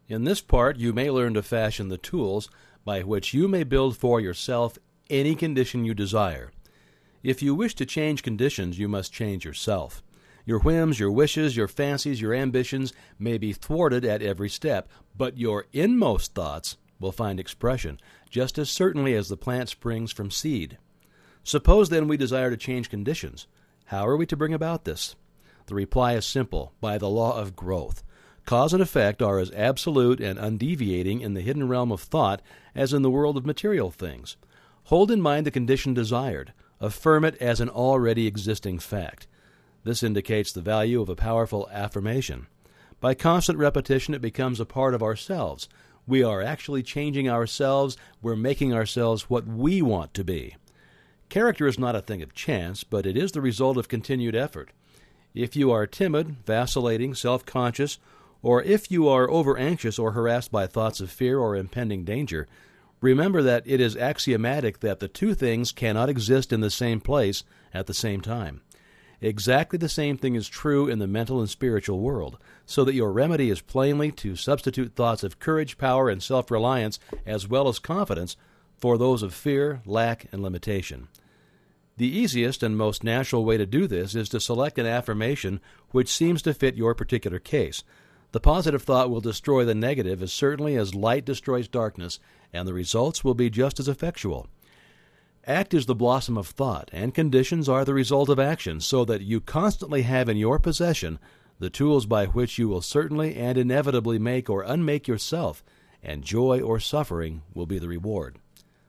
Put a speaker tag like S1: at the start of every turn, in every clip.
S1: In this part, you may learn to fashion the tools by which you may build for yourself any condition you desire. If you wish to change conditions, you must change yourself. Your whims, your wishes, your fancies, your ambitions may be thwarted at every step, but your inmost thoughts will find expression, just as certainly as the plant springs from seed. Suppose then we desire to change conditions. How are we to bring about this? The reply is simple: by the law of growth. Cause and effect are as absolute and undeviating in the hidden realm of thought as in the world of material things. Hold in mind the condition desired. Affirm it as an already existing fact. This indicates the value of a powerful affirmation. By constant repetition, it becomes a part of ourselves. We are actually changing ourselves. We're making ourselves what we want to be. Character is not a thing of chance, but it is the result of continued effort. If you are timid, vacillating, self-conscious, or if you are over-anxious or harassed by thoughts of fear or impending danger, remember that it is axiomatic that the two things cannot exist in the same place at the same time. Exactly the same thing is true in the mental and spiritual world, so that your remedy is plainly to substitute thoughts of courage, power, and self-reliance, as well as confidence, for those of fear, lack, and limitation. The easiest and most natural way to do this is to select an affirmation which seems to fit your particular case. The positive thought will destroy the negative as certainly as light destroys darkness, and the results will be just as effectual. Act is the blossom of thought, and conditions are the result of action, so that you constantly have in your possession the tools by which you will certainly and inevitably make or unmake yourself, and joy or suffering will be the reward.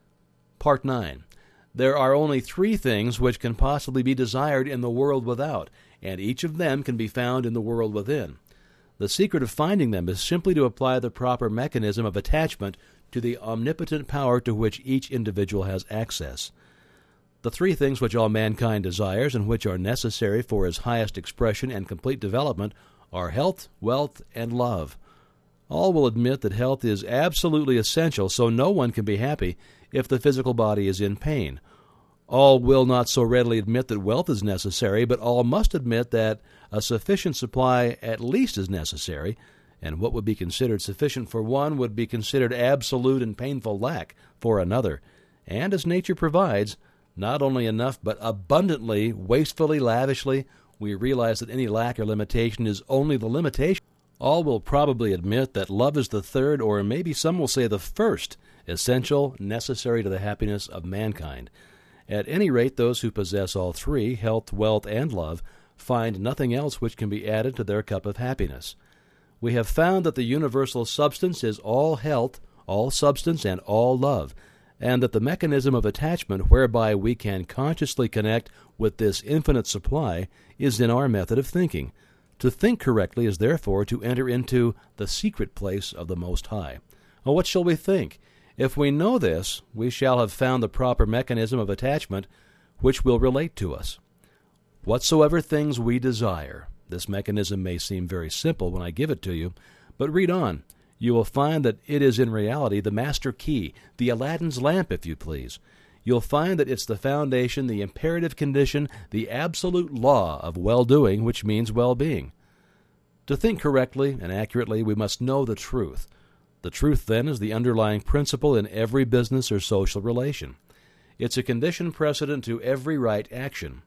S1: Part 9. There are only three things which can possibly be desired in the world without, and each of them can be found in the world within. The secret of finding them is simply to apply the proper mechanism of attachment to the omnipotent power to which each individual has access. The three things which all mankind desires and which are necessary for his highest expression and complete development are health, wealth, and love. All will admit that health is absolutely essential, so no one can be happy if the physical body is in pain. All will not so readily admit that wealth is necessary, but all must admit that a sufficient supply at least is necessary, and what would be considered sufficient for one would be considered absolute and painful lack for another. And as nature provides, not only enough but abundantly, wastefully, lavishly, we realize that any lack or limitation is only the limitation. All will probably admit that love is the third, or maybe some will say the first, essential, necessary to the happiness of mankind. At any rate, those who possess all three, health, wealth, and love, find nothing else which can be added to their cup of happiness. We have found that the universal substance is all health, all substance, and all love, and that the mechanism of attachment whereby we can consciously connect with this infinite supply is in our method of thinking. To think correctly is therefore to enter into the secret place of the Most High. Well, what shall we think? If we know this, we shall have found the proper mechanism of attachment which will relate to us. Whatsoever things we desire. This mechanism may seem very simple when I give it to you, but read on. You will find that it is in reality the master key, the Aladdin's lamp, if you please. You'll find that it's the foundation, the imperative condition, the absolute law of well-doing, which means well-being. To think correctly and accurately, we must know the truth. The truth, then, is the underlying principle in every business or social relation. It's a condition precedent to every right action.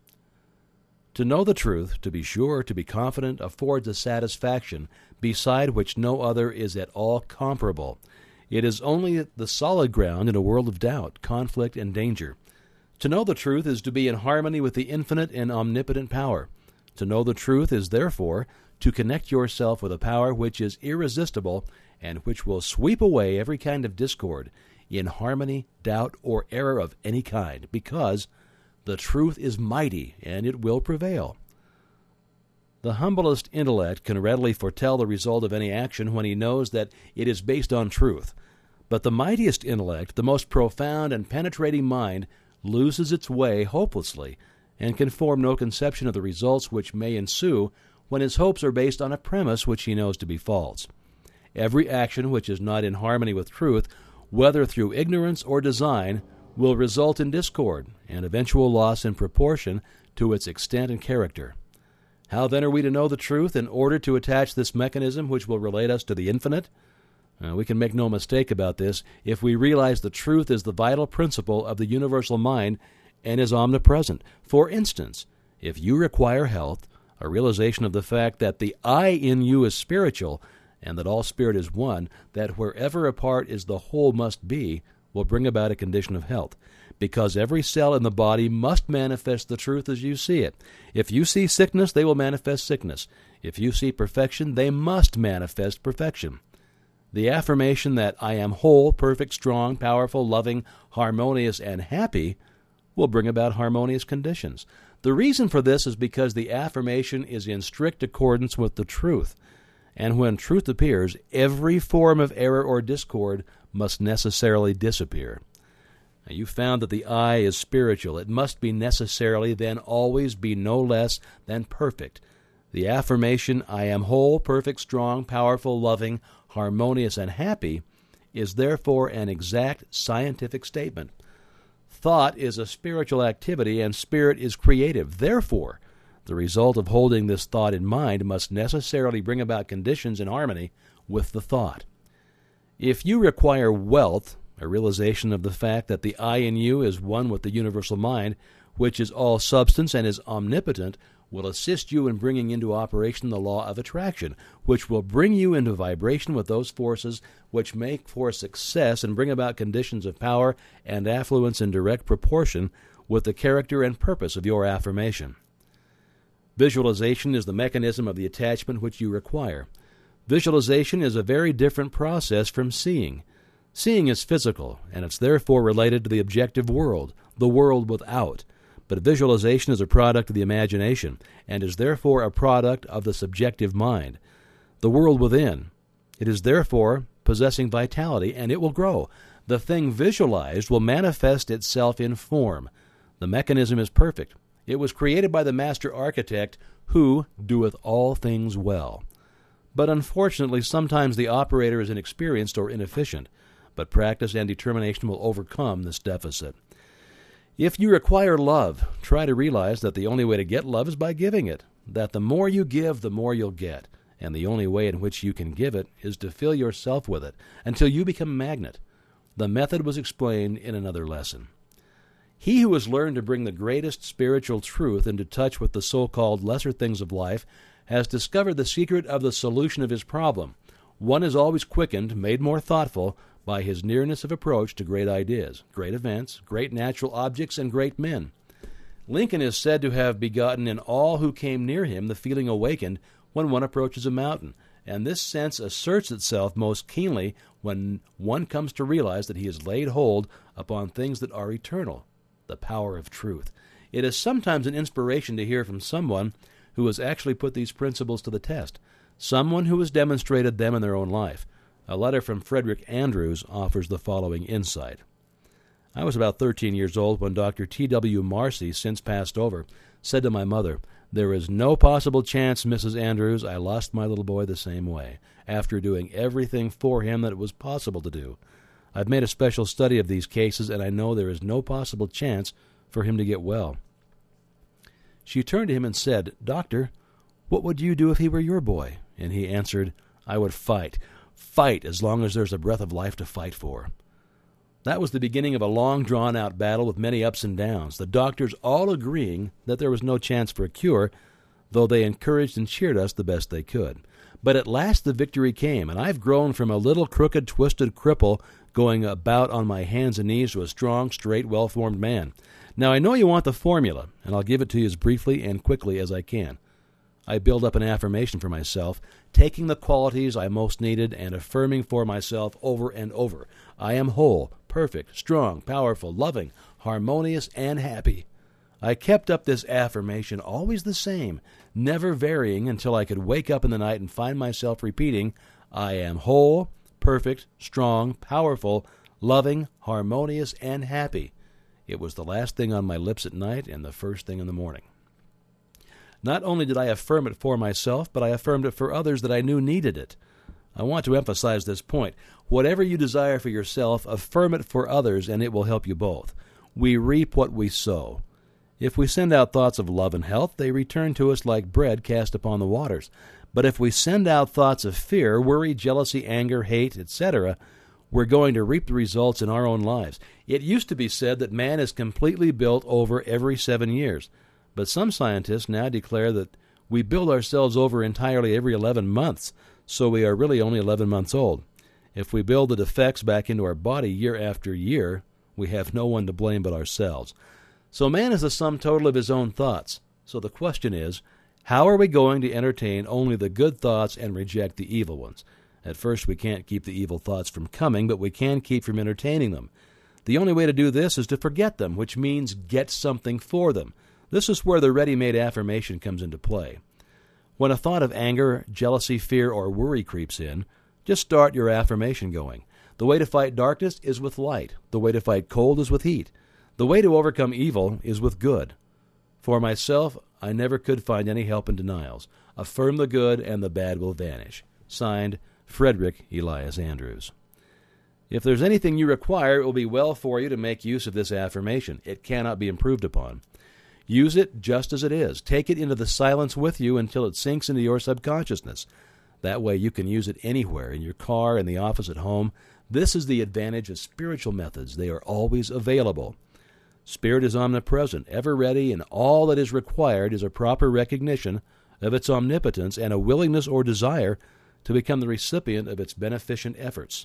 S1: To know the truth, to be sure, to be confident, affords a satisfaction beside which no other is at all comparable. It is only the solid ground in a world of doubt, conflict, and danger. To know the truth is to be in harmony with the infinite and omnipotent power. To know the truth is, therefore, to connect yourself with a power which is irresistible and which will sweep away every kind of discord, inharmony, doubt, or error of any kind, because the truth is mighty, and it will prevail. The humblest intellect can readily foretell the result of any action when he knows that it is based on truth. But the mightiest intellect, the most profound and penetrating mind, loses its way hopelessly, and can form no conception of the results which may ensue when his hopes are based on a premise which he knows to be false. Every action which is not in harmony with truth, whether through ignorance or design, will result in discord and eventual loss in proportion to its extent and character. How then are we to know the truth in order to attach this mechanism which will relate us to the infinite? We can make no mistake about this if we realize the truth is the vital principle of the universal mind and is omnipresent. For instance, if you require health, a realization of the fact that the I in you is spiritual and that all spirit is one, that wherever a part is the whole must be, will bring about a condition of health, because every cell in the body must manifest the truth as you see it. If you see sickness, they will manifest sickness. If you see perfection, they must manifest perfection. The affirmation that I am whole, perfect, strong, powerful, loving, harmonious, and happy will bring about harmonious conditions. The reason for this is because the affirmation is in strict accordance with the truth. And when truth appears, every form of error or discord must necessarily disappear. Now, you found that the I is spiritual. It must be necessarily, then always be no less than perfect. The affirmation, I am whole, perfect, strong, powerful, loving, harmonious, and happy, is therefore an exact scientific statement. Thought is a spiritual activity, and spirit is creative. Therefore, the result of holding this thought in mind must necessarily bring about conditions in harmony with the thought. If you require wealth, a realization of the fact that the I in you is one with the universal mind, which is all substance and is omnipotent, will assist you in bringing into operation the law of attraction, which will bring you into vibration with those forces which make for success and bring about conditions of power and affluence in direct proportion with the character and purpose of your affirmation. Visualization is the mechanism of the attachment which you require. Visualization is a very different process from seeing. Seeing is physical, and it's therefore related to the objective world, the world without. But visualization is a product of the imagination, and is therefore a product of the subjective mind, the world within. It is therefore possessing vitality, and it will grow. The thing visualized will manifest itself in form. The mechanism is perfect. It was created by the master architect, who doeth all things well. But unfortunately, sometimes the operator is inexperienced or inefficient, but practice and determination will overcome this deficit. If you require love, try to realize that the only way to get love is by giving it, that the more you give, the more you'll get, and the only way in which you can give it is to fill yourself with it until you become a magnet. The method was explained in another lesson. He who has learned to bring the greatest spiritual truth into touch with the so-called lesser things of life has discovered the secret of the solution of his problem. One is always quickened, made more thoughtful, by his nearness of approach to great ideas, great events, great natural objects, and great men. Lincoln is said to have begotten in all who came near him the feeling awakened when one approaches a mountain, and this sense asserts itself most keenly when one comes to realize that he has laid hold upon things that are eternal, the power of truth. It is sometimes an inspiration to hear from someone who has actually put these principles to the test, someone who has demonstrated them in their own life. A letter from Frederick Andrews offers the following insight. I was about 13 years old when Dr. T.W. Marcy, since passed over, said to my mother, "There is no possible chance, Mrs. Andrews, I lost my little boy the same way, after doing everything for him that it was possible to do. I've made a special study of these cases, and I know there is no possible chance for him to get well." She turned to him and said, "Doctor, what would you do if he were your boy?" And he answered, "I would fight. Fight as long as there's a breath of life to fight for." That was the beginning of a long, drawn-out battle with many ups and downs, the doctors all agreeing that there was no chance for a cure, though they encouraged and cheered us the best they could. But at last the victory came, and I've grown from a little crooked, twisted cripple going about on my hands and knees to a strong, straight, well-formed man. Now I know you want the formula, and I'll give it to you as briefly and quickly as I can. I build up an affirmation for myself, taking the qualities I most needed and affirming for myself over and over. I am whole, perfect, strong, powerful, loving, harmonious, and happy. I kept up this affirmation always the same, never varying until I could wake up in the night and find myself repeating, I am whole, perfect, strong, powerful, loving, harmonious, and happy. It was the last thing on my lips at night and the first thing in the morning. Not only did I affirm it for myself, but I affirmed it for others that I knew needed it. I want to emphasize this point. Whatever you desire for yourself, affirm it for others, and it will help you both. We reap what we sow. If we send out thoughts of love and health, they return to us like bread cast upon the waters. But if we send out thoughts of fear, worry, jealousy, anger, hate, etc., we're going to reap the results in our own lives. It used to be said that man is completely built over every 7 years, but some scientists now declare that we build ourselves over entirely every 11 months, so we are really only 11 months old. If we build the defects back into our body year after year, we have no one to blame but ourselves. So man is the sum total of his own thoughts. So the question is, how are we going to entertain only the good thoughts and reject the evil ones? At first, we can't keep the evil thoughts from coming, but we can keep from entertaining them. The only way to do this is to forget them, which means get something for them. This is where the ready-made affirmation comes into play. When a thought of anger, jealousy, fear, or worry creeps in, just start your affirmation going. The way to fight darkness is with light. The way to fight cold is with heat. The way to overcome evil is with good. For myself, I never could find any help in denials. Affirm the good, and the bad will vanish. Signed, Frederick Elias Andrews. If there's anything you require, it will be well for you to make use of this affirmation. It cannot be improved upon. Use it just as it is. Take it into the silence with you until it sinks into your subconsciousness. That way you can use it anywhere, in your car, in the office, at home. This is the advantage of spiritual methods. They are always available. Spirit is omnipresent, ever ready, and all that is required is a proper recognition of its omnipotence and a willingness or desire to become the recipient of its beneficent efforts.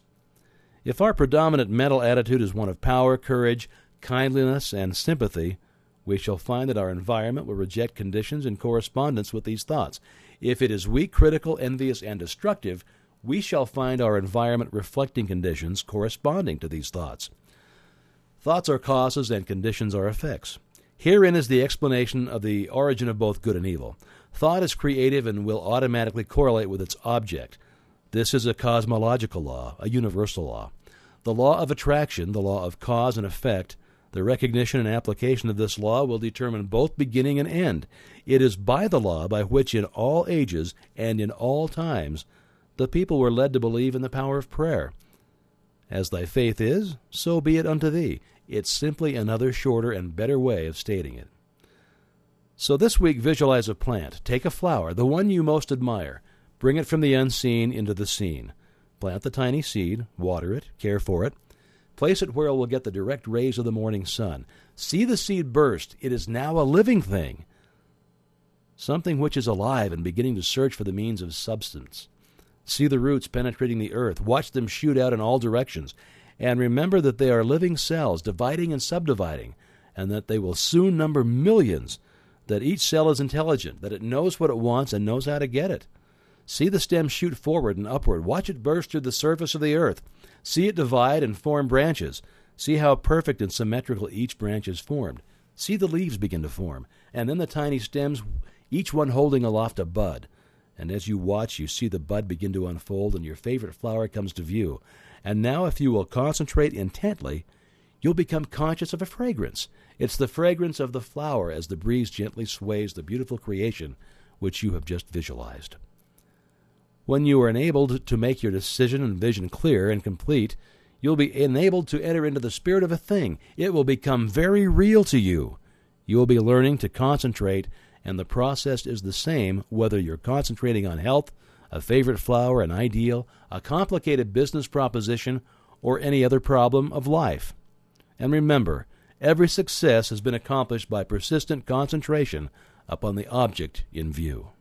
S1: If our predominant mental attitude is one of power, courage, kindliness, and sympathy, we shall find that our environment will reject conditions in correspondence with these thoughts. If it is weak, critical, envious, and destructive, we shall find our environment reflecting conditions corresponding to these thoughts. Thoughts are causes and conditions are effects. Herein is the explanation of the origin of both good and evil. Thought is creative and will automatically correlate with its object. This is a cosmological law, a universal law. The law of attraction, the law of cause and effect, the recognition and application of this law will determine both beginning and end. It is by the law by which in all ages and in all times the people were led to believe in the power of prayer. As thy faith is, so be it unto thee. It's simply another shorter and better way of stating it. So this week, visualize a plant. Take a flower, the one you most admire. Bring it from the unseen into the seen. Plant the tiny seed, water it, care for it. Place it where it will get the direct rays of the morning sun. See the seed burst. It is now a living thing, something which is alive and beginning to search for the means of substance. See the roots penetrating the earth. Watch them shoot out in all directions. And remember that they are living cells, dividing and subdividing, and that they will soon number millions, that each cell is intelligent, that it knows what it wants and knows how to get it. See the stem shoot forward and upward. Watch it burst through the surface of the earth. See it divide and form branches. See how perfect and symmetrical each branch is formed. See the leaves begin to form, and then the tiny stems, each one holding aloft a bud. And as you watch, you see the bud begin to unfold, and your favorite flower comes to view. And now, if you will concentrate intently, you'll become conscious of a fragrance. It's the fragrance of the flower as the breeze gently sways the beautiful creation which you have just visualized. When you are enabled to make your decision and vision clear and complete, you'll be enabled to enter into the spirit of a thing. It will become very real to you. You will be learning to concentrate, and the process is the same whether you're concentrating on health, a favorite flower, an ideal, a complicated business proposition, or any other problem of life. And remember, every success has been accomplished by persistent concentration upon the object in view.